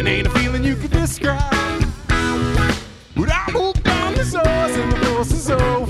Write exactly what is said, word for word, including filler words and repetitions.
It ain't a feeling you can describe. But I moved down the source and the force is over.